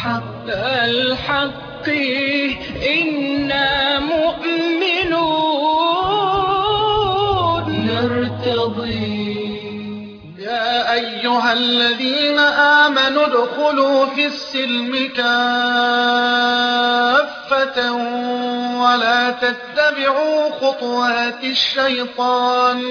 الحق إنا مؤمنون نرتضي. يا أيها الذين آمنوا ادخلوا في السلم كافة ولا تتبعوا خطوات الشيطان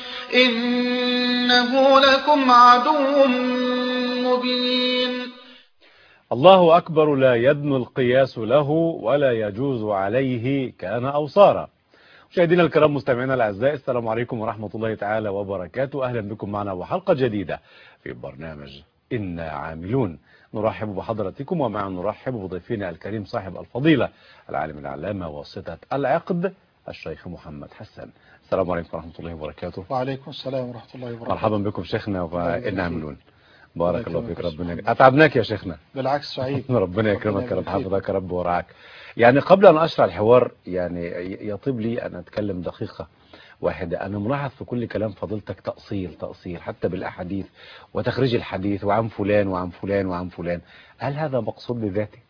إنه لكم عدو مبين. الله أكبر لا يدن القياس له ولا يجوز عليه كان أو صار. مشاهدينا الكرام مستمعينا الأعزاء، السلام عليكم ورحمة الله تعالى وبركاته. أهلا بكم معنا وحلقة جديدة في برنامج إنا عاملون. نرحب بحضراتكم ومع نرحب بضيفنا الكريم صاحب الفضيلة العالم العلامة واسطة العقد الشيخ محمد حسن. السلام عليكم ورحمة الله وبركاته. وعليكم السلام ورحمة الله وبركاته. مرحبا بكم شيخنا وإنا عاملون. بارك الله فيك. ربنا أتعبناك يا شيخنا. بالعكس سعيد. ربنا يكرمك يا رب، حفظك يا رب ورعاك. يعني قبل أن أشرح الحوار يعني يطيب لي أن أتكلم دقيقة واحدة. أنا ملاحظ في كل كلام فضيلتك تأصيل حتى بالأحاديث وتخريج الحديث وعن فلان وعن فلان وعن فلان. هل هذا مقصود بذاته؟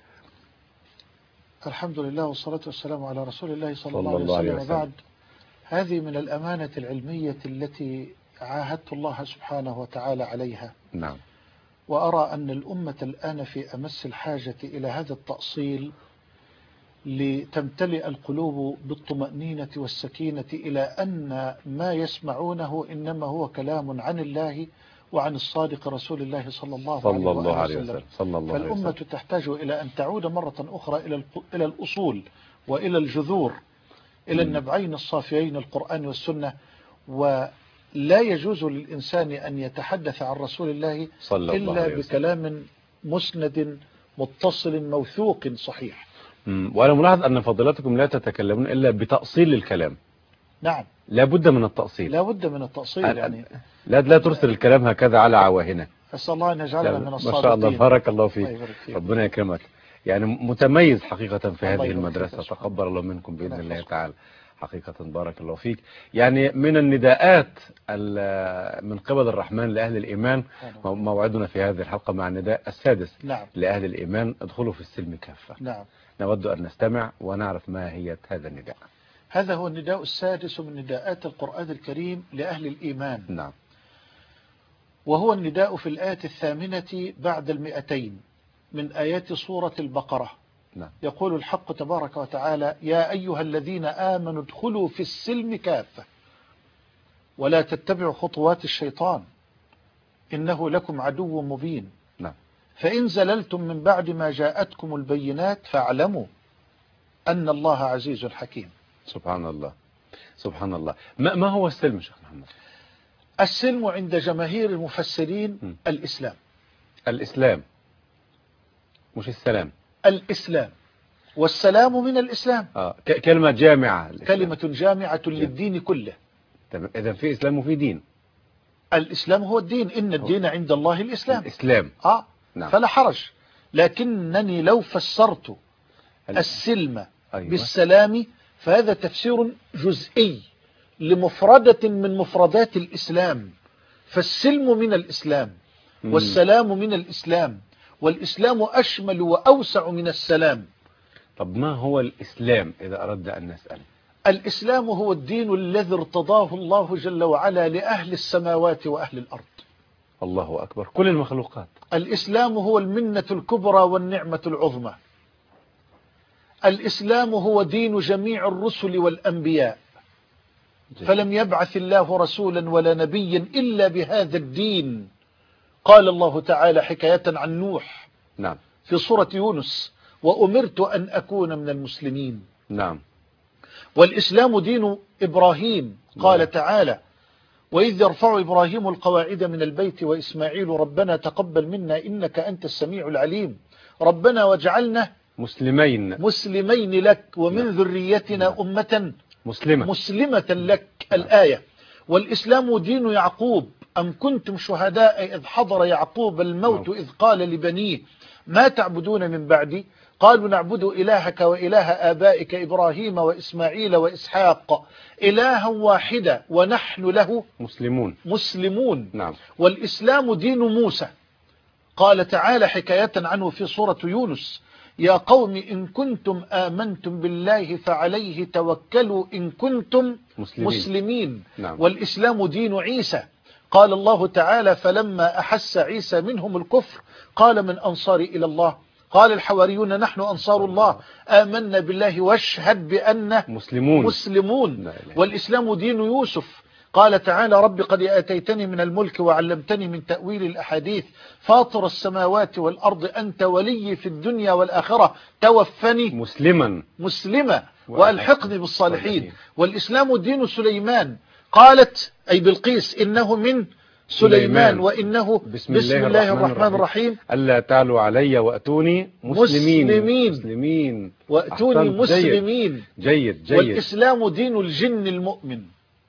الحمد لله والصلاة والسلام على رسول الله صلى الله عليه وسلم. وبعد، هذه من الأمانة العلمية التي عاهدت الله سبحانه وتعالى عليها. نعم. وأرى أن الأمة الآن في أمس الحاجة إلى هذا التأصيل لتمتلئ القلوب بالطمأنينة والسكينة إلى أن ما يسمعونه إنما هو كلام عن الله وعن الصادق رسول الله صلى الله عليه وسلم. فالأمة تحتاج إلى أن تعود مرة أخرى إلى الأصول وإلى الجذور، إلى النبعين الصافيين القرآن والسنة. ولا يجوز للإنسان أن يتحدث عن رسول الله إلا بكلام مسند متصل موثوق صحيح. وأنا ملاحظ أن فضيلتكم لا تتكلمون إلا بتأصيل الكلام. نعم، لا بد من التأصيل. لا بد من التأصيل. يعني لا ترسل الكلام هكذا على عواهنه. أسأل الله أن يجعلنا من الصادقين. ما شاء الله، بارك الله فيك. ربنا يكرمك. يعني متميز حقيقة في هذه المدرسة. تقبل الله منكم بإذن الله تعالى. حقيقة بارك الله فيك. يعني من النداءات من قبل الرحمن لأهل الإيمان، موعدنا في هذه الحلقة مع النداء السادس. نعم. لأهل الإيمان ادخلوا في السلم كافة. نعم. نود أن نستمع ونعرف ما هي هذا النداء. هذا هو النداء السادس من نداءات القرآن الكريم لأهل الإيمان. نعم. وهو النداء في الآية 8 بعد 200 من آيات سورة البقرة. نعم. يقول الحق تبارك وتعالى: يا أيها الذين آمنوا ادخلوا في السلم كافة ولا تتبعوا خطوات الشيطان إنه لكم عدو مبين. نعم. فإن زللتم من بعد ما جاءتكم البينات فاعلموا أن الله عزيز حكيم. سبحان الله سبحان الله. ما هو السلم شيخ محمد؟ السلم عند جماهير المفسرين الإسلام مش السلام. الإسلام، والسلام من الإسلام. كلمة جامعة. كلمة جامعة للدين كله. إذا في إسلام وفي دين. الإسلام هو الدين. إن الدين عند الله الإسلام. نعم. فلا حرج. لكنني لو فسرت السلم بالسلام فهذا تفسير جزئي لمفردة من مفردات الإسلام. فالسلم من الإسلام والسلام من الإسلام، والإسلام أشمل وأوسع من السلام. طب ما هو الإسلام إذا أردنا أن نسأل؟ الإسلام هو الدين الذي ارتضاه الله جل وعلا لأهل السماوات وأهل الأرض. الله أكبر. كل المخلوقات. الإسلام هو المنة الكبرى والنعمة العظمى. الإسلام هو دين جميع الرسل والأنبياء. فلم يبعث الله رسولا ولا نبيا إلا بهذا الدين. قال الله تعالى حكاية عن نوح. نعم. في سورة يونس: وأمرت أن أكون من المسلمين. نعم. والإسلام دين إبراهيم. قال تعالى: وإذ يرفع إبراهيم القواعد من البيت وإسماعيل ربنا تقبل منا إنك أنت السميع العليم ربنا واجعلنا مسلمين لك ومن ذريتنا أمة مسلمة لك. الآية. والإسلام دين يعقوب. أم كنتم شهداء إذ حضر يعقوب الموت إذ قال لبنيه ما تعبدون من بعدي قالوا نعبد إلهك وإله آبائك إبراهيم وإسماعيل وإسحاق إلها واحدا ونحن له مسلمون. نعم. والإسلام دين موسى. قال تعالى حكاية عنه في سورة يونس: يا قوم إن كنتم آمنتم بالله فعليه توكلوا إن كنتم مسلمين. نعم. والإسلام دين عيسى. قال الله تعالى: فلما أحس عيسى منهم الكفر قال: من أنصاري إلى الله؟ قال الحواريون: نحن أنصار الله، آمنا بالله واشهد بأننا مسلمون. والإسلام دين يوسف. قال تعالى: رب قد آتيتني من الملك وعلمتني من تأويل الأحاديث، فاطر السماوات والأرض، أنت ولي في الدنيا والآخرة، توفني مسلما وألحقني بالصالحين. والإسلام دين سليمان. قالت أي بلقيس: إنه من سليمان وإنه بسم الله الرحمن الرحيم ألا تعلوا علي وأتوني مسلمين وأتوني مسلمين. جيد. والإسلام دين الجن المؤمن.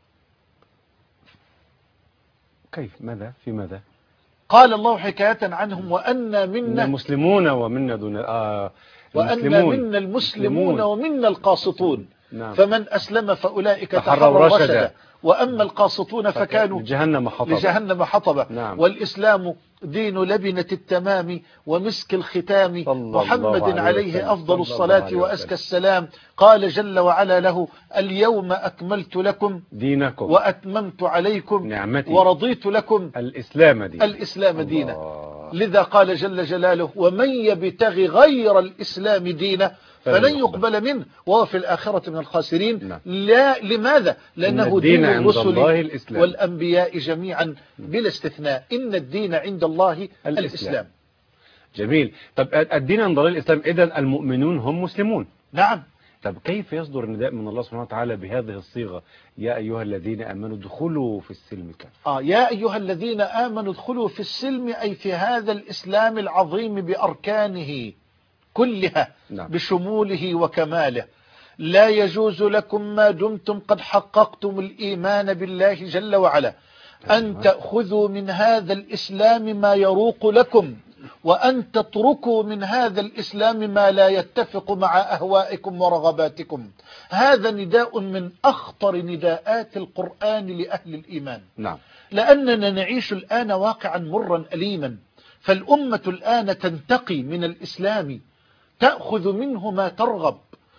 كيف؟ ماذا؟ في ماذا؟ قال الله حكاية عنهم: وأنا منا المسلمون ومنا دون وأنا منا المسلمون ومنا القاسطون. نعم. فمن أسلم فأولئك تحروا رشدا، وأما القاسطون فكانوا لجهنم حطبا. نعم. والإسلام دين لبنة التمام ومسك الختام، محمد عليه أفضل الصلاة وأزكى السلام. قال جل وعلا له: اليوم أكملت لكم دينكم وأتممت عليكم نعمتي ورضيت لكم الإسلام دينا. لذا قال جل جلاله: ومن يبتغي غير الإسلام دينا فلن يقبل منه وهو في الآخرة من الخاسرين. لا، لماذا؟ لأنه دين الرسل والأنبياء جميعا بلا استثناء. إن الدين عند الله الإسلام. جميل. طب الدين عند الله الإسلام، إذن المؤمنون هم مسلمون. نعم. طب كيف يصدر النداء من الله سبحانه وتعالى بهذه الصيغة: يا أيها الذين آمنوا ادخلوا في السلم كافة؟ يا أيها الذين آمنوا ادخلوا في السلم، أي في هذا الإسلام العظيم بأركانه كلها. نعم. بشموله وكماله. لا يجوز لكم ما دمتم قد حققتم الإيمان بالله جل وعلا أن تأخذوا من هذا الإسلام ما يروق لكم، وأن تتركوا من هذا الإسلام ما لا يتفق مع أهوائكم ورغباتكم. هذا نداء من أخطر نداءات القرآن لأهل الإيمان. نعم. لأننا نعيش الآن واقعا مرا أليما، فالأمة الآن تنتقي من الإسلام، تأخذ منه ما ترغب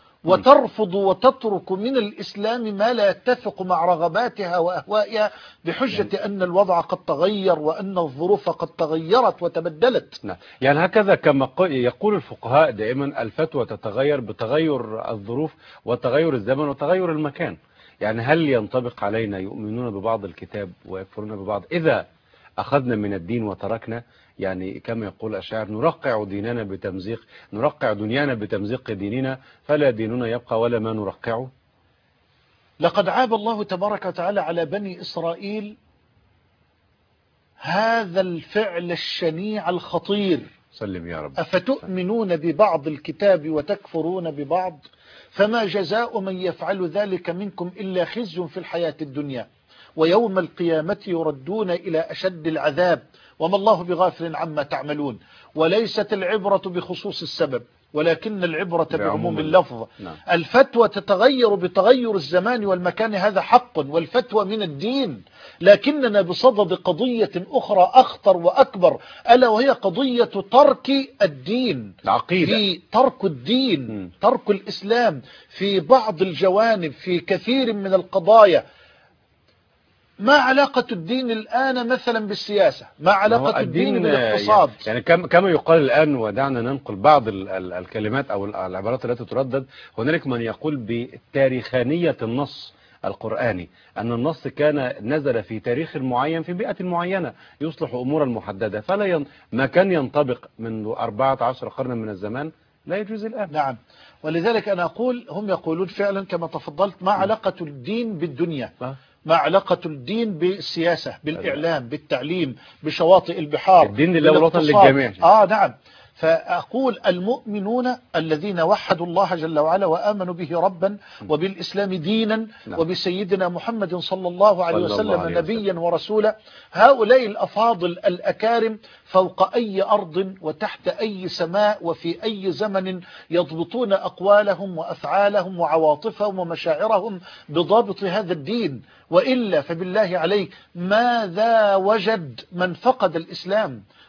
وترفض وتترك من الإسلام ما لا يتفق مع رغباتها وأهوائها، بحجة أن الوضع قد تغير وأن الظروف قد تغيرت وتبدلت. يعني هكذا كما يقول الفقهاء دائما: الفتوى تتغير بتغير الظروف وتغير الزمن وتغير المكان. يعني هل ينطبق علينا يؤمنون ببعض الكتاب ويكفرون ببعض إذا أخذنا من الدين وتركنا؟ يعني كما يقول الشاعر: نرقع ديننا بتمزيق، نرقع دنيانا بتمزيق ديننا، فلا ديننا يبقى ولا ما نرقعه. لقد عاب الله تبارك وتعالى على بني إسرائيل هذا الفعل الشنيع الخطير. سلم يا رب. أفتؤمنون ببعض الكتاب وتكفرون ببعض، فما جزاء من يفعل ذلك منكم إلا خزي في الحياة الدنيا ويوم القيامة يردون إلى أشد العذاب وما الله بغافل عما تعملون. وليست العبرة بخصوص السبب ولكن العبرة بعموم اللفظ. نعم. الفتوى تتغير بتغير الزمان والمكان، هذا حق، والفتوى من الدين، لكننا بصدد قضية أخرى أخطر وأكبر، ألا وهي قضية ترك الدين، العقيدة. في ترك الدين، ترك الإسلام في بعض الجوانب في كثير من القضايا. ما علاقة الدين الآن مثلا بالسياسة؟ ما علاقة الدين بالاقتصاد؟ يعني كما يقال الآن، ودعنا ننقل بعض الكلمات أو العبارات التي تردد. هنالك من يقول بتاريخانية النص القرآني، أن النص كان نزل في تاريخ معين في بيئة معينة يصلح أمورا محددة، فلا ما كان ينطبق من 14 قرنا من الزمان لا يجوز الآن. نعم. ولذلك أنا أقول، هم يقولون فعلا كما تفضلت: ما علاقة الدين بالدنيا؟ ما علاقة الدين بالسياسة، بالإعلام، بالتعليم، بشواطئ البحار؟ الدين لله والوطن للجميع. نعم. فأقول: المؤمنون الذين وحدوا الله جل وعلا وآمنوا به ربا وبالإسلام دينا وبسيدنا محمد صلى الله عليه وسلم نبيا ورسولا، هؤلاء الأفاضل الأكارم فوق أي أرض وتحت أي سماء وفي أي زمن يضبطون أقوالهم وأفعالهم وعواطفهم ومشاعرهم بضابط هذا الدين. وإلا فبالله عليك ماذا وجد من فقد الإسلام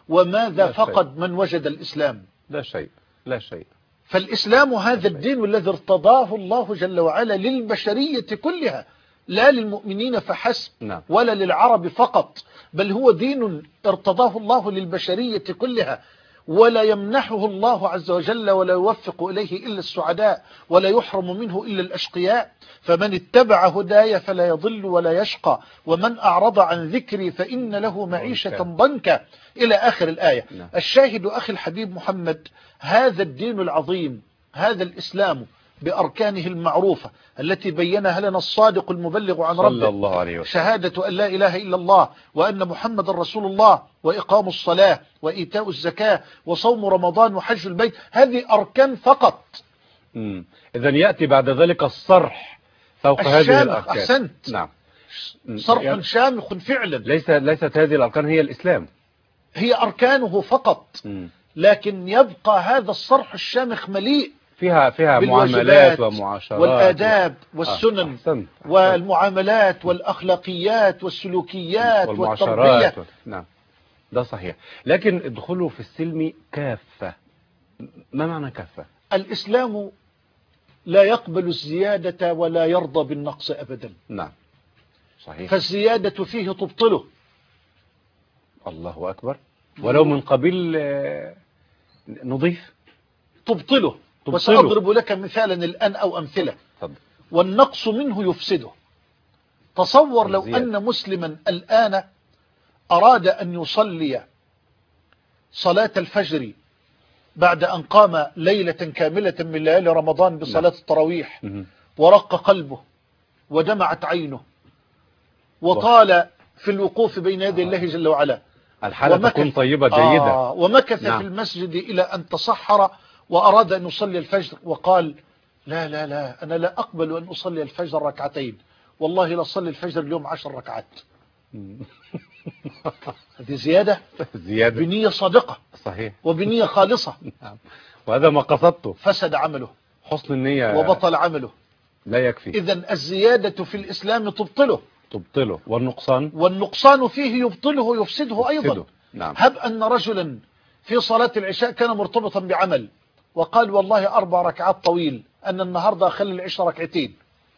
وماذا لا فقد من وجد الإسلام؟ لا شيء، لا شيء. فالإسلام هذا الدين الذي ارتضاه الله جل وعلا للبشرية كلها، لا للمؤمنين فحسب نعم. ولا للعرب فقط، بل هو دين ارتضاه الله للبشرية كلها، ولا يمنحه الله عز وجل ولا يوفق إليه إلا السعداء، ولا يحرم منه إلا الأشقياء. فمن اتبع هداي فلا يضل ولا يشقى، ومن أعرض عن ذكري فإن له معيشة ضنكا، إلى آخر الآية. نعم. الشاهد أخي الحبيب محمد، هذا الدين العظيم، هذا الإسلام بأركانه المعروفة التي بينها لنا الصادق المبلغ عن صلى ربه، الله عليه وسلم. شهادة أن لا إله إلا الله وأن محمد رسول الله، وإقام الصلاة وإيتاء الزكاة وصوم رمضان وحج البيت، هذه أركان فقط. إذن يأتي بعد ذلك الصرح فوق هذه الأركان. أحسنت. نعم. صرح شامخ فعلا. ليست هذه الأركان هي الإسلام، هي أركانه فقط. لكن يبقى هذا الصرح الشامخ مليء فيها معاملات ومعاشرات والآداب والسنن أحسنت. والمعاملات والأخلاقيات والسلوكيات والمعاشرات والتربية. نعم، ده صحيح. لكن ادخلوا في السلم كافة. ما معنى كافة؟ الإسلام لا يقبل الزيادة ولا يرضى بالنقص أبدا. نعم صحيح. فالزيادة فيه تبطله. الله أكبر. ولو من قبيل نضيف تبطله. وسأضرب لك مثالا الآن أو أمثلة. فضل. والنقص منه يفسده. تصور لو أن مسلما الآن أراد أن يصلي صلاة الفجر بعد أن قام ليلة كاملة من ليالي رمضان بصلاة التراويح، ورق قلبه ودمعت عينه وطال في الوقوف بين يدي الله جل وعلا، الحالة تكون طيبة جيدة، ومكث في المسجد إلى أن تصحر وأراد أن يصلي الفجر، وقال لا لا لا، أنا لا أقبل أن أصلي الفجر ركعتين، والله لا أصلي الفجر اليوم 10 ركعات. هذه زيادة بنية صادقة. صحيح. وبنية خالصة. وهذا ما قصدته. فسد عمله. حسن النية وبطل عمله. لا يكفي. إذن الزيادة في الإسلام تبطله. والنقصان فيه يبطله يفسده أيضا. نعم. هب أن رجلا في صلاة العشاء كان مرتبطا بعمل وقال والله 4 ركعات طويل، أن النهاردة أخلي العشاء ركعتين.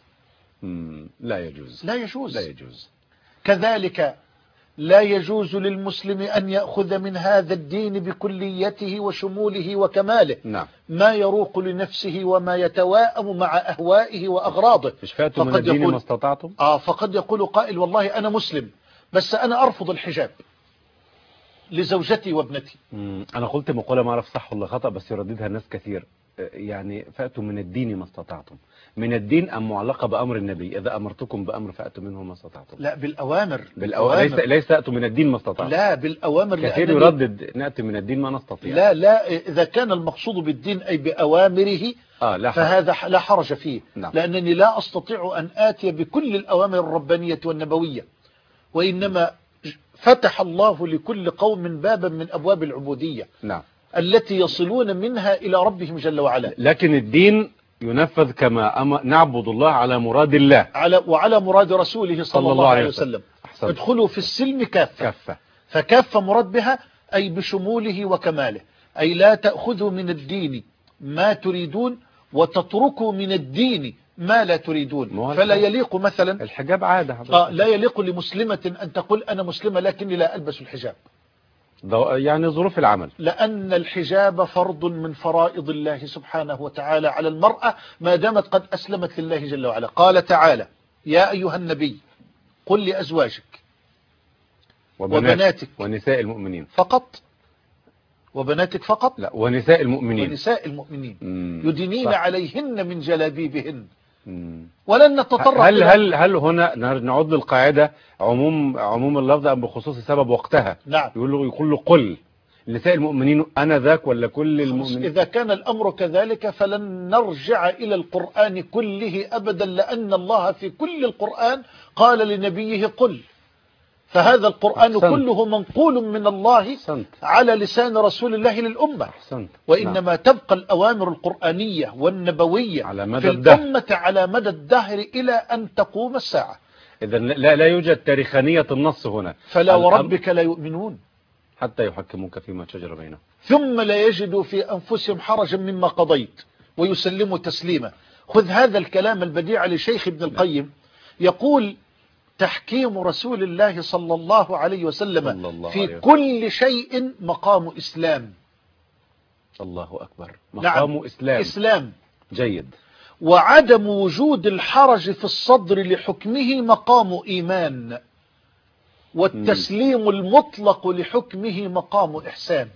لا يجوز. لا يجوز. لا يجوز. كذلك لا يجوز للمسلم أن يأخذ من هذا الدين بكليته وشموله وكماله. نعم. ما يروق لنفسه وما يتواءم مع أهوائه وأغراضه. اشفعتم من الدين ما استطعتم. فقد يقول قائل والله أنا مسلم بس أنا أرفض الحجاب لزوجتي وابنتي. أنا قلت مقولة ما أعرف صح ولا خطأ بس يرددها الناس كثير، يعني فأتوا من الدين ما استطعتم. من الدين أم معلقة بأمر النبي؟ إذا أمرتكم بأمر فأتوا منه ما استطعتم. لا بالأوامر. ليس أتوا من الدين ما استطعتم. لا بالأوامر. كثير يردد نأتي من الدين ما نستطيع. لا إذا كان المقصود بالدين أي بأوامره فهذا لا حرج فيه. نعم. لأنني لا أستطيع أن آتي بكل الأوامر الربانية والنبوية، وإنما فتح الله لكل قوم بابا من أبواب العبودية. نعم. التي يصلون منها إلى ربهم جل وعلا. لكن الدين ينفذ كما نعبد الله على مراد الله وعلى مراد رسوله صلى الله عليه وسلم. ادخلوا في السلم كافة. فكافة مراد بها أي بشموله وكماله، أي لا تأخذوا من الدين ما تريدون وتتركوا من الدين ما لا تريدون. فلا يليق مثلا الحجاب عادة لا يليق لمسلمة أن تقول أنا مسلمة لكني لا ألبس الحجاب، يعني ظروف العمل، لأن الحجاب فرض من فرائض الله سبحانه وتعالى على المرأة ما دامت قد أسلمت لله جل وعلا. قال تعالى يا أيها النبي قل لأزواجك وبناتك ونساء المؤمنين فقط. وبناتك فقط؟ لا، ونساء المؤمنين. ونساء المؤمنين يدنين عليهن من جلابيبهن. ولن نتطرق هل هنا نعود للقاعدة عموم اللفظ أم بخصوص سبب وقتها؟ نعم. يقول له قل نساء المؤمنين أنا ذاك ولا كل المؤمنين؟ إذا كان الأمر كذلك فلن نرجع إلى القرآن كله أبدا، لأن الله في كل القرآن قال لنبيه قل، فهذا القرآن كله منقول من الله على لسان رسول الله للأمة. وإنما تبقى الأوامر القرآنية والنبوية في الأمة على مدى الدهر إلى أن تقوم الساعة. إذن لا يوجد تاريخانية النص هنا. فلا وربك لا يؤمنون حتى يحكموك فيما شجر بينهم ثم لا يجدوا في أنفسهم حرجا مما قضيت ويسلموا تسليما. خذ هذا الكلام البديع لشيخ ابن القيم، يقول تحكيم رسول الله صلى الله عليه وسلم في كل شيء مقام إسلام. الله أكبر، مقام نعم. إسلام. جيد. وعدم وجود الحرج في الصدر لحكمه مقام إيمان، والتسليم المطلق لحكمه مقام إحسان.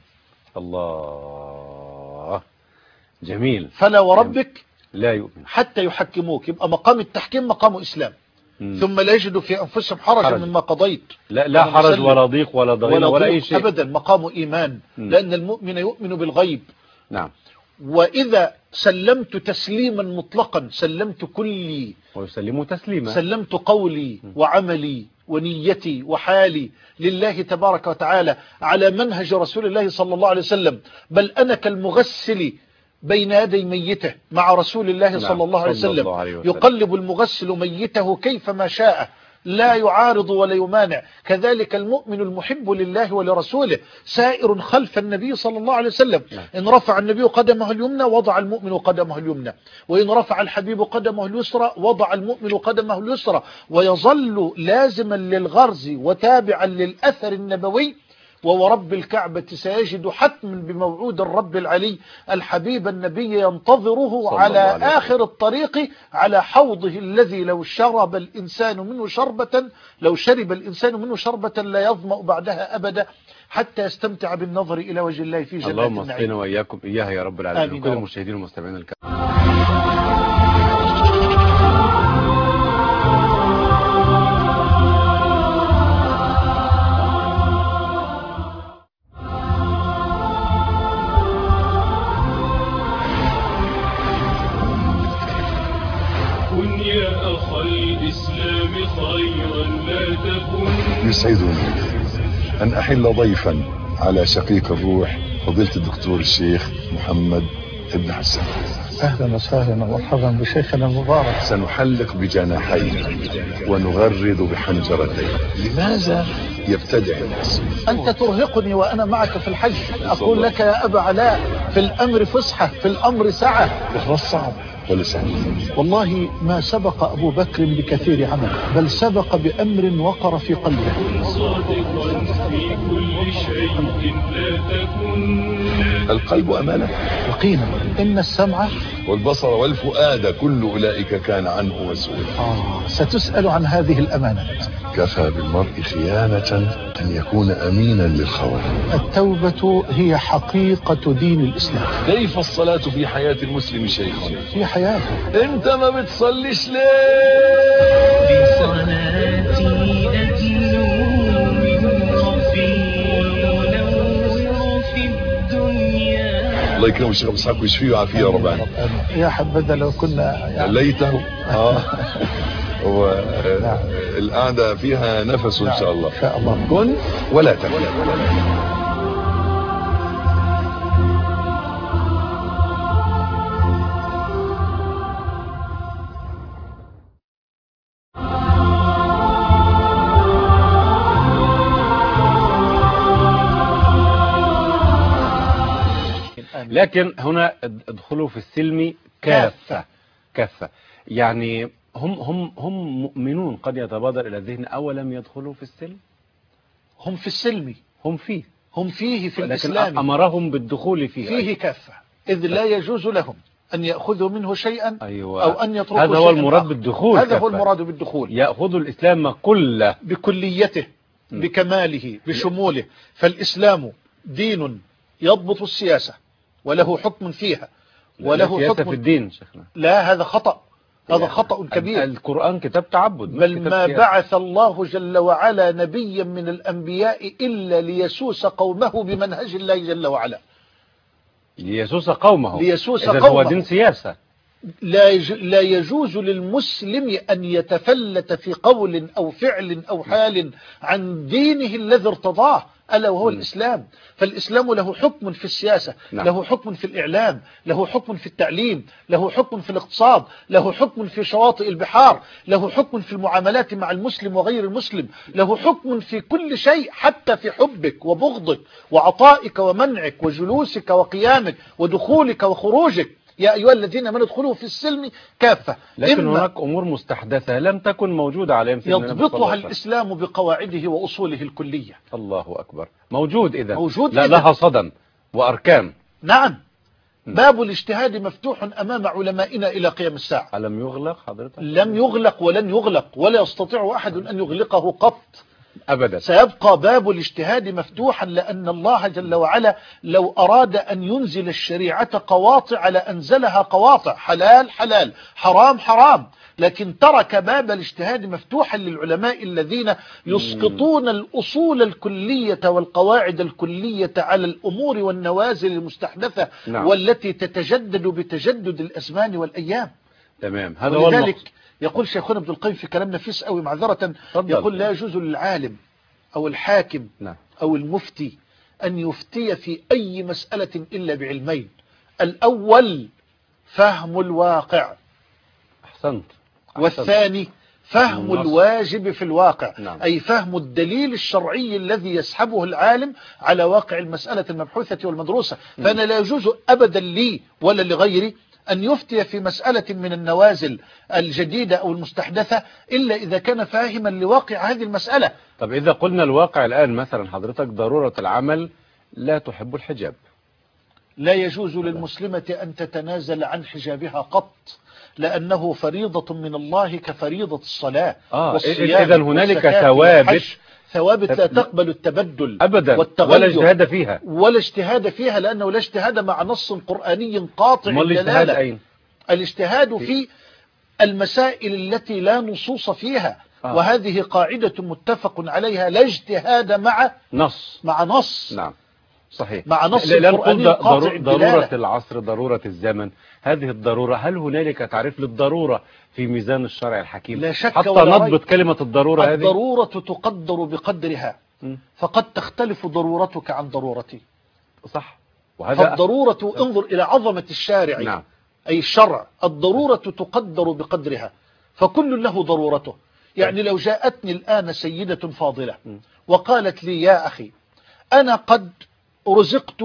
الله، جميل. فلا وربك لا يؤمن حتى يحكموك، يبقى مقام التحكيم مقام إسلام. ثم لا يجدوا في أنفسهم حرجا مما قضيت، لا حرج ولا ضيق ولا ضغينة ولا أي شيء أبدا، مقام إيمان. لأن المؤمن يؤمن بالغيب. نعم. وإذا سلمت تسليما مطلقا سلمت كلي، ويسلموا تسليما، سلمت قولي وعملي ونيتي وحالي لله تبارك وتعالى على منهج رسول الله صلى الله عليه وسلم. بل أنا كالمغسل بين يدي ميته مع رسول الله صلى الله عليه وسلم. يقلب المغسل ميته كيفما شاء، لا يعارض ولا يمانع. كذلك المؤمن المحب لله ولرسوله سائر خلف النبي صلى الله عليه وسلم. إن رفع النبي قدمه اليمنى وضع المؤمن قدمه اليمنى، وإن رفع الحبيب قدمه اليسرى وضع المؤمن قدمه اليسرى، ويظل لازما للغرز وتابعا للأثر النبوي. وورب الكعبة سيجد حتما بموعود الرب العلي الحبيب النبي ينتظره على آخر الطريق على حوضه الذي لو شرب الإنسان منه شربة لا يظمأ بعدها أبدا حتى يستمتع بالنظر إلى وجه الله في جنات النعيم. اللهم اسقنا وإياكم إياها يا رب العالمين. كل المشاهدين والمستمعين الكرام، يسعدني أن أحل ضيفا على شقيق الروح فضيلة الدكتور الشيخ محمد ابن حسن. أهلا وسهلا ومرحبا بشيخنا المبارك. سنحلق بجناحين ونغرد بحنجرتين. لماذا يبتدع الناس؟ أنت ترهقني وأنا معك في الحج. أقول لك يا أبا علاء في الأمر فسحة، في الأمر سعة. إخلاص صعب ولا سهل؟ والله ما سبق أبو بكر بكثير عمل، بل سبق بأمر وقر في قلبه. صادقا في كل شيء لا تكن. القلب أمانة. يقينا إن السمع والبصر والفؤاد كل أولئك كان عنه مسؤولا. ستسأل عن هذه الأمانة. كفى بالمرء خيانة أن يكون أمينا للخوان. التوبة هي حقيقة دين الإسلام. كيف الصلاة في حياة المسلم شيخ؟ في حياته. انت ما بتصليش ليه؟ بصلاتي أدنو من ربي ونور في الدنيا. الله يكرم الشيخ اسحاق ويشفيه ويعافيه يا رب العالمين. يا حبذا لو كنا يعني ليته. القعدة فيها نفس إن شاء الله. إن شاء الله. كن ولا تكن. لكن هنا ادخلوا في السلم كافة. يعني هم مؤمنون، قد يتبادر إلى الذهن أولم يدخلوا في السلم؟ هم في السلم، هم فيه في الإسلام، لكن أمرهم بالدخول فيه كافة، إذ لا يجوز لهم أن يأخذوا منه شيئا. أيوة. أو أن يتركوا هذا هو المراد بالدخول. هذا هو المراد بالدخول، يأخذوا الإسلام كله بكليته بكماله بشموله. فالإسلام دين يضبط السياسة وله حكم فيها وله حكم في الدين. شيخنا لا، هذا خطأ، هذا خطأ كبير. القرآن كتاب تعبد، بل ما بعث الله جل وعلا نبيا من الأنبياء إلا ليسوس قومه بمنهج الله جل وعلا. ليسوس قومه. إذا هو دين سياسة. لا يجوز للمسلم أن يتفلت في قول أو فعل أو حال عن دينه الذي ارتضاه. ألا وهو الإسلام. فالإسلام له حكم في السياسة، له حكم في الإعلام، له حكم في التعليم، له حكم في الاقتصاد، له حكم في شواطئ البحار، له حكم في المعاملات مع المسلم وغير المسلم، له حكم في كل شيء، حتى في حبك وبغضك وعطائك ومنعك وجلوسك وقيامك ودخولك وخروجك. يا أيها الذين آمنوا ادخلوا في السلم كافة. لكن هناك أمور مستحدثة لم تكن موجودة على أيام سيدنا النبي صلى الله يضبطها عليه وسلم. الإسلام بقواعده وأصوله الكلية. الله أكبر. موجود إذن. موجود لا إذن. لها صدى وأركان. نعم. باب الاجتهاد مفتوح أمام علمائنا إلى قيام الساعة. ألم يغلق حضرتك؟ لم يغلق ولن يغلق، ولا يستطيع أحد أن يغلقه قط أبدا. سيبقى باب الاجتهاد مفتوحا، لأن الله جل وعلا لو أراد أن ينزل الشريعة قواطع لأنزلها قواطع، حلال حلال، حرام حرام، لكن ترك باب الاجتهاد مفتوحا للعلماء الذين يسقطون الأصول الكلية والقواعد الكلية على الأمور والنوازل المستحدثة والتي تتجدد بتجدد الأزمان والأيام. تمام. هذا هو ولذلك المقصود. يقول شيخنا ابن القيم في كلام نفيس قوي معذرة، يقول لا يجوز للعالم أو الحاكم أو المفتي أن يفتي في أي مسألة إلا بعلمين: الأول فهم الواقع، أحسنت. والثاني فهم الواجب في الواقع، أي فهم الدليل الشرعي الذي يسحبه العالم على واقع المسألة المبحوثة والمدروسة. فأنا لا يجوز أبدا لي ولا لغيري أن يفتي في مسألة من النوازل الجديدة أو المستحدثة إلا إذا كان فاهما لواقع هذه المسألة. طب إذا قلنا الواقع الآن مثلا حضرتك ضرورة العمل لا تحب الحجاب، لا يجوز للمسلمة أن تتنازل عن حجابها قط، لأنه فريضة من الله كفريضة الصلاة والصيام. إذن هنالك ثوابت لا تقبل التبدل أبدا والتغير ولا اجتهاد فيها، ولا اجتهاد فيها، لأنه لا اجتهاد مع نص قرآني قاطع الدلالة. أين؟ الاجتهاد في المسائل التي لا نصوص فيها، وهذه قاعدة متفق عليها، لا اجتهاد مع نص. نعم صحيح. مع نص قرآني قاطع ضرورة العصر، ضرورة الزمن، هذه الضرورة، هل هنالك تعريف للضرورة في ميزان الشرع الحكيم؟ لا شك حتى ولا نضبط كلمة الضرورة هذه. الضرورة تقدر بقدرها، فقد تختلف ضرورتك عن ضرورتي. صح. فالضرورة انظر إلى عظمة الشارع، أي الشرع، الضرورة تقدر بقدرها، فكل له ضرورته. يعني لو جاءتني الآن سيدة فاضلة وقالت لي: يا أخي أنا قد رزقت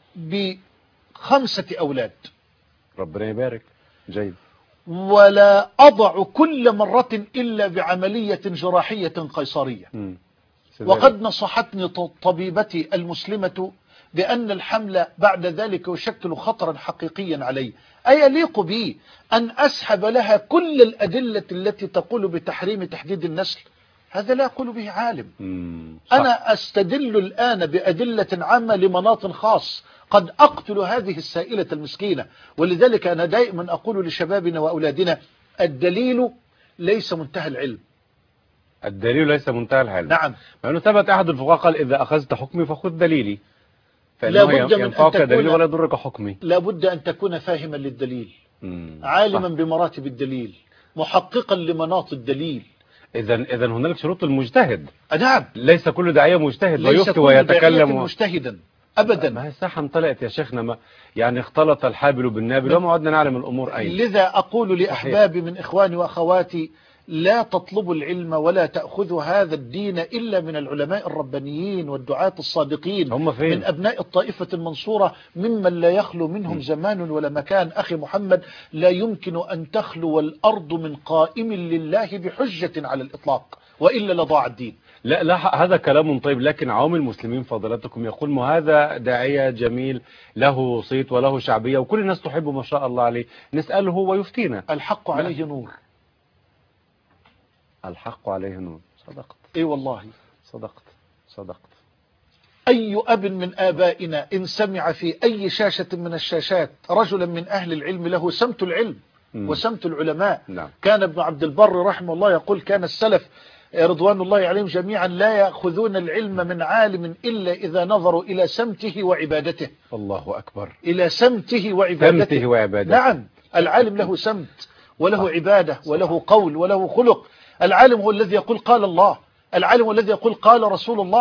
ب5 أولاد، ربنا يبارك، جيد، ولا أضع كل مرة إلا بعملية جراحية قيصرية، وقد نصحتني طبيبتي المسلمة بأن الحمل بعد ذلك يشكل خطرا حقيقيا علي، أيليق بي أن أسحب لها كل الأدلة التي تقول بتحريم تحديد النسل؟ هذا لا يقول به عالم. أنا أستدل الآن بأدلة عامة لمناط خاص، قد أقتل هذه السائلة المسكينة. ولذلك أنا دائما أقول لشبابنا وأولادنا: الدليل ليس منتهى العلم. الدليل ليس منتهى العلم. نعم. لأنه ثبت أحد الفقهاء قال: إذا أخذت حكمي فخذ دليلي، فإنه ينفعك دليلي ولا يضرك حكمي. لابد أن تكون فاهما للدليل، عالما بمراتب الدليل، محققا لمناط الدليل. إذن هنالك شروط المجتهد. نعم. ليس كل داعية مجتهد ويفتي ويتكلم مجتهدا أبدا. ما هي الساحة امتلأت يا شيخنا، يعني اختلط الحابل بالنابل وما عدنا نعلم الأمور أين. لذا أقول لأحبابي من إخواني وأخواتي: لا تطلبوا العلم ولا تأخذوا هذا الدين إلا من العلماء الربانيين والدعاة الصادقين، هم فين؟ من أبناء الطائفة المنصورة، ممن لا يخلو منهم زمان ولا مكان. أخي محمد، لا يمكن أن تخلو الأرض من قائم لله بحجة على الإطلاق، وإلا لضاع الدين. لا هذا كلام طيب، لكن عوام المسلمين فضلاتكم يقول: ما هذا داعية جميل له صيت وله شعبية وكل الناس تحبه ما شاء الله عليه، نسأله ويفتينا. الحق عليه نور. الحق عليه نور. صدقت. اي والله صدقت. أي أب من آبائنا إن سمع في أي شاشة من الشاشات رجلا من أهل العلم له سمت العلم وسمت العلماء. كان ابن عبد البر رحمه الله يقول: كان السلف رضوان الله عليهم جميعا لا يأخذون العلم من عالم إلا إذا نظروا إلى سمته وعبادته. الله أكبر. إلى سمته وعبادته. نعم، العالم له سمت وله عبادة وله قول وله خلق. العالم هو الذي يقول قال الله، العالم هو الذي يقول قال رسول الله،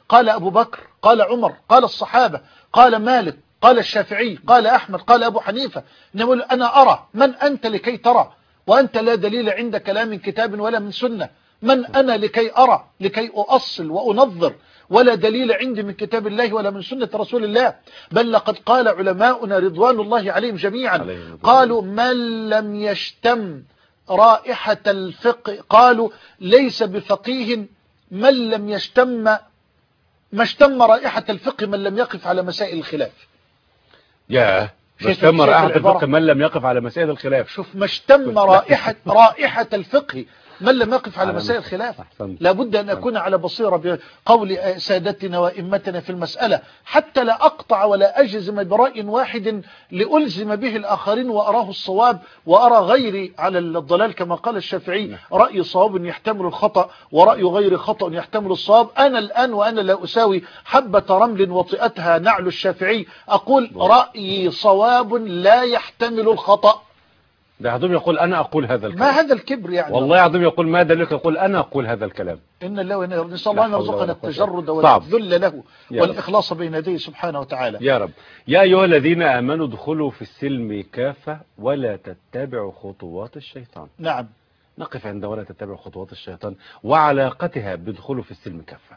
قال أبو بكر، قال عمر، قال الصحابة، قال مالك، قال الشافعي، قال أحمد، قال أبو حنيفة. نقول أنا أرى. من أنت لكي ترى وأنت لا دليل عندك لا من كتاب ولا من سنة؟ من أنا لكي أرى، لكي أؤصل وأنظر، ولا دليل عندي من كتاب الله ولا من سنة رسول الله. بل لقد قال علماؤنا رضوان الله عليهم جميعا، قالوا من لم يشتم رائحة الفقه، قالوا ليس بفقيه من لم يشتم ما اشتم رائحة الفقه من لم يقف على مسائل الخلاف. ياه، ما اشتم رائحة الفقه من لم يقف على مسائل الخلاف. شوف، ما اشتم رائحة الفقه من لم يقف على مسائل الخلاف. لابد أن أكون على بصيرة بقول سادتنا وإمتنا في المسألة، حتى لا أقطع ولا أجزم برأي واحد لألزم به الآخرين وأراه الصواب وأرى غيري على الضلال، كما قال الشافعي: رأي صواب يحتمل الخطأ ورأي غير خطأ يحتمل الصواب. أنا الآن وأنا لا أساوي حبة رمل وطئتها نعل الشافعي، أقول رأيي صواب لا يحتمل الخطأ. ده عظيم يقول أنا أقول هذا الكلام. ما هذا الكبر يعني؟ والله عظيم يقول ما دليلك يقول أنا أقول هذا الكلام. إن الله نسأل الله أن يرزقنا التجرد والذل له والإخلاص بين يديه سبحانه وتعالى يا رب. يا أيها الذين آمنوا ادخلوا في السلم كافة ولا تتبعوا خطوات الشيطان. نعم، نقف عند ولا تتبعوا خطوات الشيطان وعلاقتها بدخلوا في السلم كافة.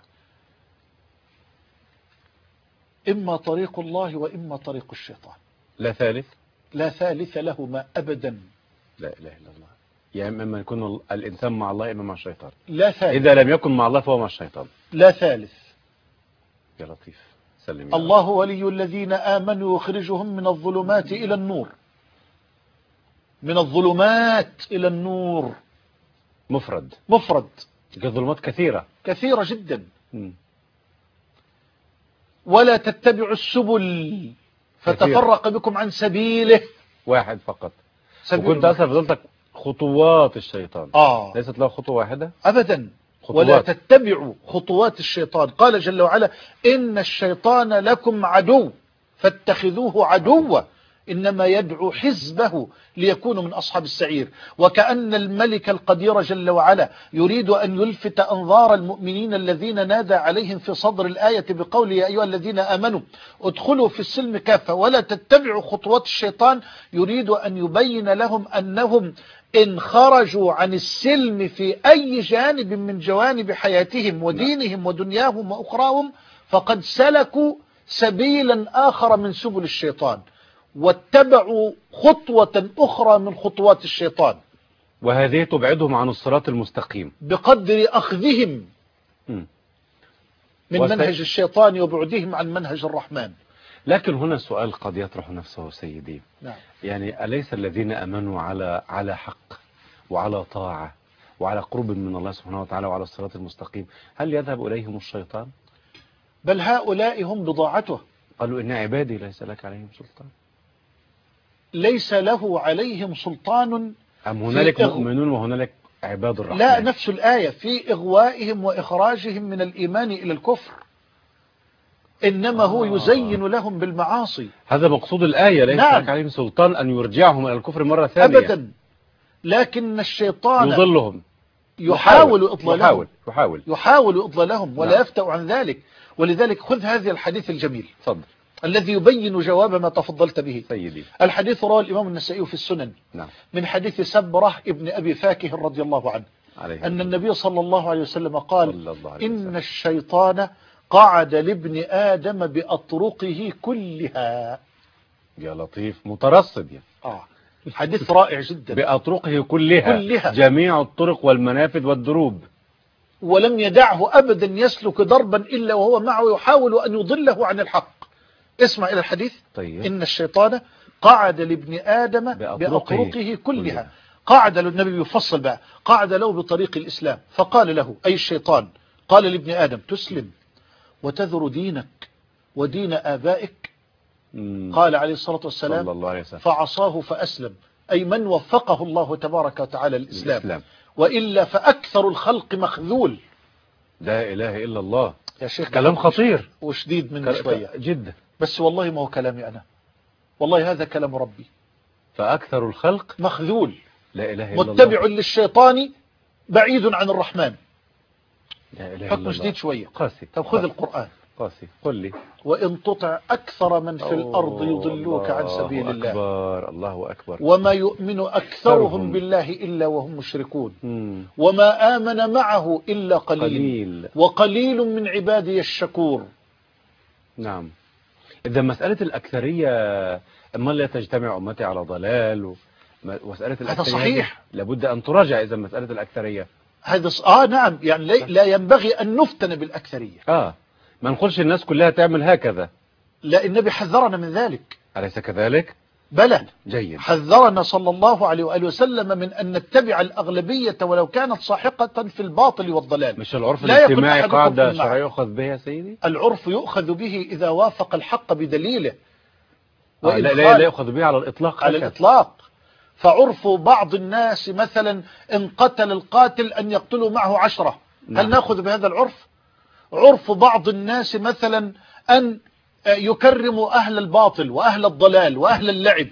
إما طريق الله وإما طريق الشيطان، لا ثالث، لا ثالث لهما أبدا. لا إله إلا الله. يا إما يكون الإنسان مع الله إما مع الشيطان. لا ثالث. إذا لم يكن مع الله فهو مع الشيطان. لا ثالث. يا لطيف سلم يا الله ولي الذين آمنوا يخرجهم من الظلمات إلى النور. من الظلمات إلى النور. مفرد. الظلمات كثيرة جدا. ولا تتبعوا السبل فتفرق بكم عن سبيله. واحد فقط. وكنت أسأل فضلتك خطوات الشيطان. ليست له خطوة واحدة أبدا. خطوات. ولا تتبعوا خطوات الشيطان. قال جل وعلا: إن الشيطان لكم عدو فاتخذوه عدوا إنما يدعو حزبه ليكونوا من أصحاب السعير. وكأن الملك القدير جل وعلا يريد أن يلفت أنظار المؤمنين الذين نادى عليهم في صدر الآية بقول: يا أيها الذين آمنوا ادخلوا في السلم كافة ولا تتبعوا خطوات الشيطان. يريد أن يبين لهم أنهم إن خرجوا عن السلم في أي جانب من جوانب حياتهم ودينهم ودنياهم وأخراهم فقد سلكوا سبيلا آخر من سبل الشيطان واتبعوا خطوة أخرى من خطوات الشيطان، وهذه تبعدهم عن الصراط المستقيم بقدر أخذهم من منهج الشيطان وبعدهم عن منهج الرحمن. لكن هنا سؤال قد يطرح نفسه سيدي. نعم. يعني أليس الذين أمنوا على حق وعلى طاعة وعلى قرب من الله سبحانه وتعالى وعلى الصراط المستقيم، هل يذهب إليهم الشيطان؟ بل هؤلاء هم بضاعته. قالوا إن عبادي ليس لك عليهم سلطان. ليس له عليهم سلطان. أم هنالك مؤمنون وهنالك عباد الرحمن؟ لا، نفس الآية في إغوائهم وإخراجهم من الإيمان إلى الكفر، إنما هو يزين لهم بالمعاصي. هذا مقصود الآية، ليس لك عليهم سلطان أن يرجعهم إلى الكفر مرة ثانية أبدا. لكن الشيطان يضلهم، يحاول إضلالهم، يحاول إضلالهم ولا نعم. يفتأ عن ذلك. ولذلك خذ هذا الحديث الجميل فضل. الذي يبين جواب ما تفضلت به سيدي. الحديث رواه الإمام النسائي في السنن. نعم. من حديث سبرة ابن أبي فاكه رضي الله عنه أن النبي صلى الله عليه وسلم قال: إن الشيطان قعد لابن آدم بأطرقه كلها. يا لطيف مترصد يعني. حديث رائع جدا. بأطرقه كلها جميع الطرق والمنافذ والدروب، ولم يدعه أبدا يسلك دربا إلا وهو معه يحاول أن يضله عن الحق. اسمع إلى الحديث. طيب. إن الشيطان قعد لابن آدم بأطرقه كلها. قعد له النبي يفصل بقى، قعد له بطريق الإسلام فقال له أي الشيطان قال لابن آدم: تسلم وتذر دينك ودين آبائك؟ قال عليه الصلاة والسلام: فعصاه فأسلم، أي من وفقه الله تبارك وتعالى الإسلام. وإلا فأكثر الخلق مخذول. لا إله إلا الله. يا شيخ كلام خطير وشديد منه شوية جدا، بس والله ما هو كلامي أنا، والله هذا كلام ربي. فأكثر الخلق مخذول، لا إله إلا الله، متبع للشيطان بعيد عن الرحمن. لا إله حكم إلا جديد الله. شوية. قاسي. طب خذ القرآن. قاسي، قل لي. وإن تطع أكثر من في الأرض يضلوك عن سبيل الله. أكبر. الله أكبر. وما يؤمن أكثرهم بالله إلا وهم مشركون. وما آمن معه إلا قليل. وقليل من عبادي الشكور. نعم. إذا مسألة الأكثرية أما لا تجتمع أمتي على ضلال ومسألة الأكثرية هذا صحيح. لابد أن تراجع إذا مسألة الأكثرية. هذا نعم، يعني لا ينبغي أن نفتن بالأكثرية. ما نقولش الناس كلها تعمل هكذا. لا، النبي حذرنا من ذلك. أليس كذلك؟ بلى. جيد. حذرنا صلى الله عليه وآله وسلم من أن نتبع الأغلبية ولو كانت صاحقة في الباطل والضلال. مش العرف الاجتماعي قاعدة شرعية يؤخذ بها يا سيدي؟ العرف يؤخذ به إذا وافق الحق بدليله. لا يؤخذ به على الإطلاق. على الإطلاق. فعرف بعض الناس مثلا إن قتل القاتل أن يقتلوا معه 10. هل نأخذ بهذا العرف؟ عرف بعض الناس مثلا أن يكرموا أهل الباطل وأهل الضلال وأهل اللعب.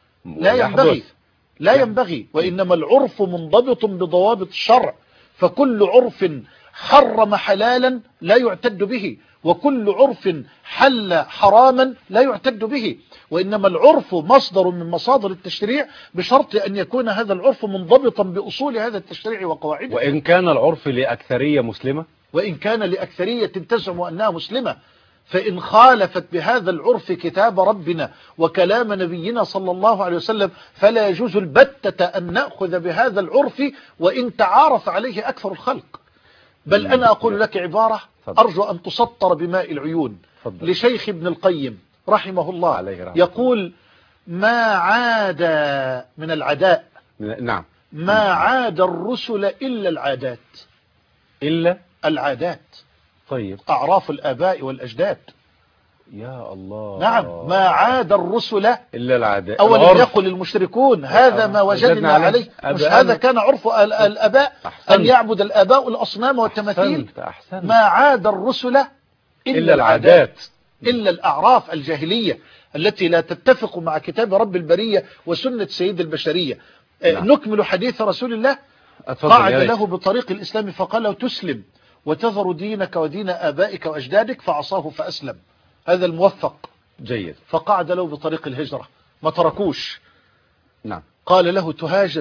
لا ينبغي. وإنما العرف منضبط بضوابط الشرع. فكل عرف حرم حلالا لا يعتد به، وكل عرف حل حراما لا يعتد به. وإنما العرف مصدر من مصادر التشريع بشرط أن يكون هذا العرف منضبطا بأصول هذا التشريع وقواعده. وإن كان العرف لأكثرية مسلمة، وإن كان لأكثرية تزعم أنها مسلمة، فإن خالفت بهذا العرف كتاب ربنا وكلام نبينا صلى الله عليه وسلم فلا يجوز البتة أن نأخذ بهذا العرف وإن تعارف عليه أكثر الخلق. بل أنا أقول لك عبارة أرجو أن تسطر بماء العيون لشيخ ابن القيم رحمه الله، يقول: ما عاد من العداء. نعم. ما عاد الرسل إلا العادات. إلا العادات. طيب. أعراف الآباء والأجداد. يا الله. نعم. ما عاد الرسل إلا العادات. أولا يقول المشركون هذا ما وجدنا عليه. مش هذا كان عرف الآباء أن يعبد الآباء الأصنام والتماثيل. ما عاد الرسل إلا العادات، إلا الأعراف الجاهلية التي لا تتفق مع كتاب رب البرية وسنة سيد البشرية. نكمل حديث رسول الله. قعد له بطريق الإسلام فقال له: تسلم وتذر دينك ودين آبائك وأجدادك، فعصاه فأسلم. هذا الموفق. جيد. فقعد له بطريق الهجرة، ما تركوش. نعم. قال له: تهاجر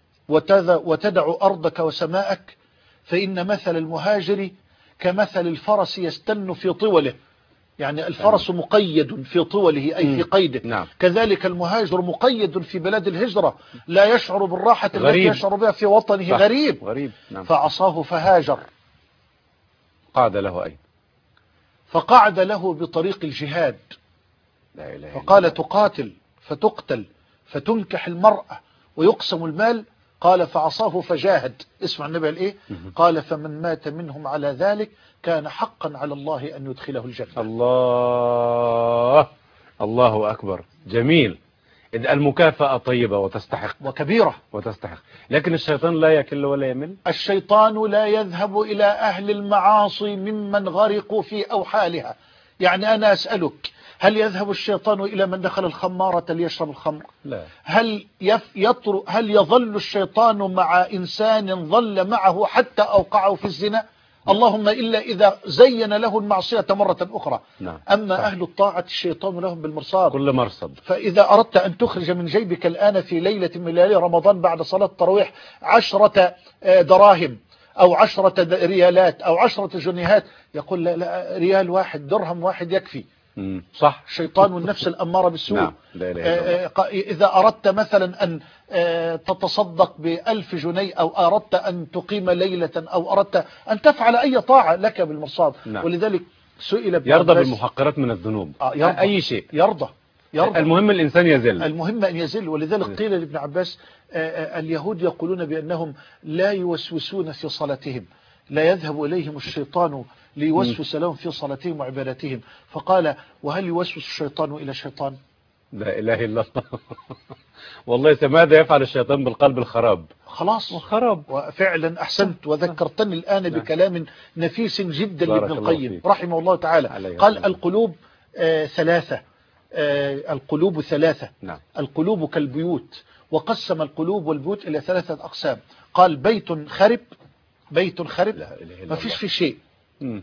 وتدع أرضك وسماءك، فإن مثل المهاجر كمثل الفرس يستن في طوله. يعني الفرس مقيد في طوله أي في قيده. نعم. كذلك المهاجر مقيد في بلاد الهجرة، لا يشعر بالراحة التي يشعر بها في وطنه. غريب. نعم. فعصاه فهاجر. قعد له أين؟ فقعد له بطريق الجهاد. لا إله إلا فقال: الله. تقاتل فتقتل فتنكح المرأة ويقسم المال. قال: فعصاه فجاهد. اسمع النبي قال ايه؟ قال: فمن مات منهم على ذلك كان حقا على الله أن يدخله الجنة. الله أكبر. جميل. إذ المكافأة طيبة وتستحق وكبيرة وتستحق. لكن الشيطان لا يكل ولا يمل. الشيطان لا يذهب إلى أهل المعاصي ممن غرقوا في أوحالها. يعني أنا أسألك: هل يذهب الشيطان إلى من دخل الخمارة ليشرب الخمر؟ لا. هل يظل الشيطان مع إنسان ظل معه حتى أوقعه في الزنا؟ اللهم إلا إذا زين له المعصية مرة أخرى. نعم. أما أهل الطاعة الشيطان لهم بالمرصاد، كل مرصد. فإذا أردت أن تخرج من جيبك الآن في ليلة من ليالي رمضان بعد صلاة التراويح 10 دراهم أو 10 ريالات أو 10 جنيهات، يقول: لا، ريال واحد درهم واحد يكفي. صح. الشيطان والنفس الأمارة بالسوء. نعم. إذا أردت مثلا أن تتصدق ب1000 جنيه أو أردت أن تقيم ليلة أو أردت أن تفعل أي طاعة لك بالمرصاد. نعم. ولذلك سئل ابن يرضى عباس بالمحقرات من الذنوب. يرضى. أي شيء يرضى. المهم الإنسان يزل. المهم أن يزل. ولذلك قيل لابن عباس: اليهود يقولون بأنهم لا يوسوسون في صلاتهم، لا يذهب إليهم الشيطان ليوسوس لهم في صلاتهم وعبادتهم. فقال: وهل يوسوس الشيطان إلى شيطان؟ لا إله إلا الله. والله ماذا يفعل الشيطان بالقلب الخراب؟ خلاص خراب. وفعلا أحسنت وذكرتني الآن بكلام نفيس جدا لابن القيم رحمه الله تعالى. قال: القلوب 3. القلوب 3. نعم. القلوب كالبيوت، وقسم القلوب والبيوت إلى 3 أقسام. قال: بيت خرب بيت خرب لا إله إلا ما فيش الله. في شيء، مم.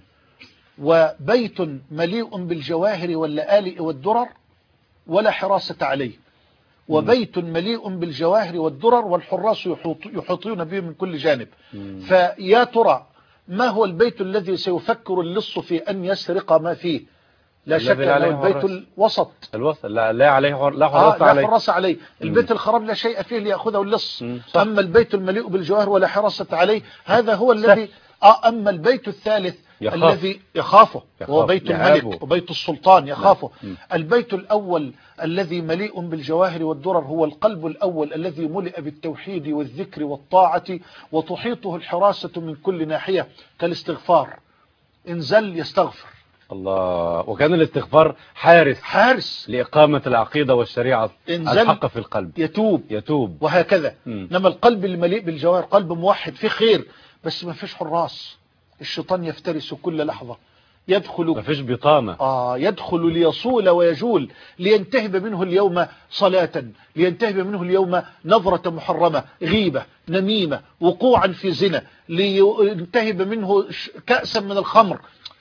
وبيت مليء بالجواهر واللآلئ والدرر ولا حراسة عليه، وبيت مليء بالجواهر والدرر والحراس يحيطون به من كل جانب. فيا ترى ما هو البيت الذي سيفكر اللص في أن يسرق ما فيه؟ لا شك الذي لا أنه عليه البيت حراس. الوسط. الوسط لا عليه لا حراس لا عليه. حراس عليه. البيت الخراب لا شيء فيه ليأخذه اللص. صح. أما البيت المليء بالجواهر ولا حراسة عليه هذا هو الذي أما البيت الثالث الذي يخافه وهو بيت الملك وبيت السلطان يخافه. البيت الأول الذي مليء بالجواهر والدرر هو القلب الأول الذي ملئ بالتوحيد والذكر والطاعة وتحيطه الحراسة من كل ناحية كالاستغفار، انزل يستغفر. الله. وكان الاستغفار حارس لإقامة العقيدة والشريعة الحق في القلب. يتوب وهكذا. إنما القلب المليء بالجواهر قلب موحد فيه خير بس ما فيش حراس، الشيطان يفترس كل لحظة، يدخل ما فيش بطانة. يدخل ليصول ويجول، لينتهب منه اليوم صلاة، لينتهب منه اليوم نظرة محرمة، غيبة، نميمة، وقوعا في زنا، لينتهب منه كأسا من الخمر.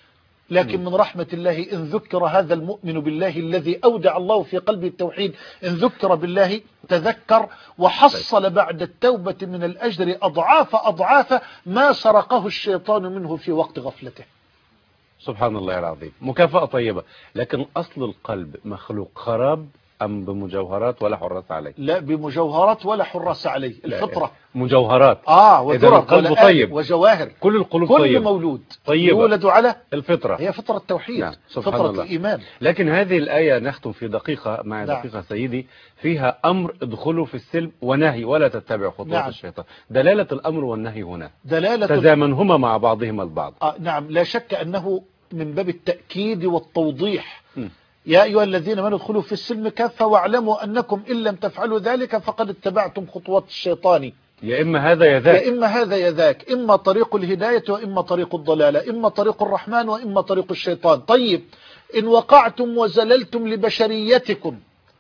لكن من رحمة الله إن ذكر هذا المؤمن بالله الذي أودع الله في قلبه التوحيد، إن ذكر بالله تذكر وحصل بعد التوبة من الأجر أضعاف ما سرقه الشيطان منه في وقت غفلته. سبحان الله العظيم. مكافأة طيبة. لكن أصل القلب مخلوق خراب أم بمجوهرات ولا حراس عليه؟ لا بمجوهرات ولا حراس عليه. الفطرة مجوهرات. ودرر القلب طيب وجواهر. كل القلوب كل طيب. مولود طيب يولد على الفطرة، هي فطرة التوحيد. نعم. فطرة الله. الإيمان. لكن هذه الآية نختم في دقيقة مع نعم. دقيقة سيدي، فيها أمر ادخلوا في السلم ونهي ولا تتبعوا خطوات نعم. الشيطان. دلالة الأمر والنهي هنا دلالة تزامنهما مع بعضهما البعض. نعم لا شك أنه من باب التأكيد والتوضيح. يا أيها الذين آمنوا ادخلوا في السلم كافة واعلموا أنكم إن لم تفعلوا ذلك فقد اتبعتم خطوات الشيطان. يا إما هذا يا ذاك. يا إما هذا يا ذاك، إما طريق الهداية وإما طريق الضلالة، إما طريق الرحمن وإما طريق الشيطان. طيب إن وقعتم وزللتم لبشريتكم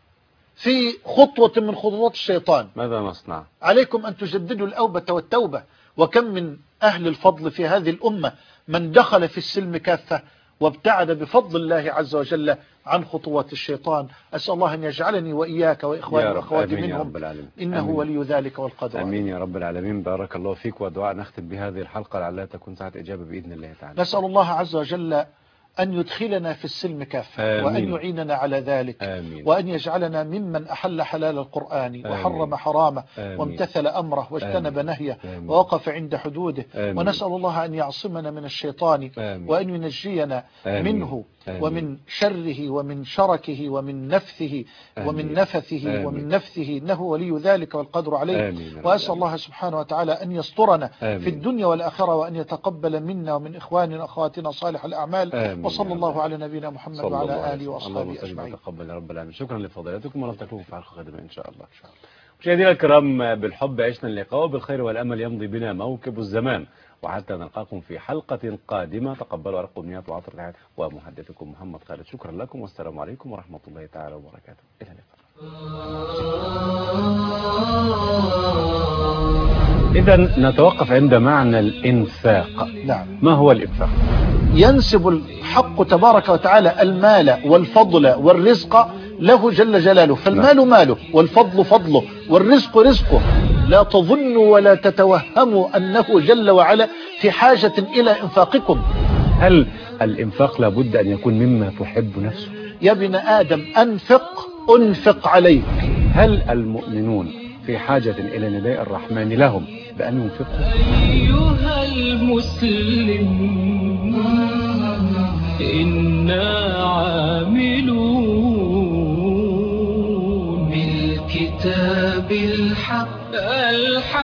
في خطوة من خطوات الشيطان ماذا نصنع؟ عليكم أن تجددوا الأوبة والتوبة. وكم من أهل الفضل في هذه الأمة من دخل في السلم كافة وابتعد بفضل الله عز وجل عن خطوات الشيطان. أسأل الله أن يجعلني وإياك وإخواني وأخواتي منهم، إنه آمين. ولي ذلك والقدر. آمين يا رب العالمين. بارك الله فيك. ودعاء نختم بهذه الحلقة لعلها تكون ساعة إجابة بإذن الله تعالى. نسأل الله عز وجل أن يدخلنا في السلم كافة. آمين. وأن يعيننا على ذلك. آمين. وأن يجعلنا ممن أحل حلال القرآن وحرم حرامه وامتثل أمره واجتنب نهيه ووقف عند حدوده. ونسأل الله أن يعصمنا من الشيطان وأن ينجينا منه ومن شره ومن شركه ومن نفثه ومن نفثه ومن نفثه، إنه ولي ذلك والقدر عليه. وأسأل الله سبحانه وتعالى أن يسترنا في الدنيا والآخرة وأن يتقبل منا ومن إخواننا وأخواتنا صالح الأعمال. وصلى الله على نبينا محمد وعلى آله وأصحابه أجمعين. تقبل يا رب العالمين. شكرا لفضيلتكم ونلتقيكم في حلقة قادمة إن شاء الله. مشاهدينا الكرام، بالحب عشنا اللقاء وبالخير والأمل يمضي بنا موكب الزمان، وحتى نلقاكم في حلقة قادمة. تقبلوا أرق أمنيات وعطر الحياة، ومحدثكم محمد خالد. شكرا لكم والسلام عليكم ورحمة الله تعالى وبركاته. إلى اللقاء. إذا نتوقف عند معنى الإنفاق. نعم. ما هو الإنفاق؟ ينسب الحق تبارك وتعالى المال والفضل والرزق له جل جلاله. فالمال ماله والفضل فضله والرزق رزقه. لا تظنوا ولا تتوهموا أنه جل وعلا في حاجة إلى إنفاقكم. هل الإنفاق لابد أن يكون مما تحب نفسه؟ يا ابن آدم أنفق عليك. هل المؤمنون في حاجة إلى نداء الرحمن لهم بأن ينفقوا؟ أيها المسلم إنا عاملون بالكتاب الحق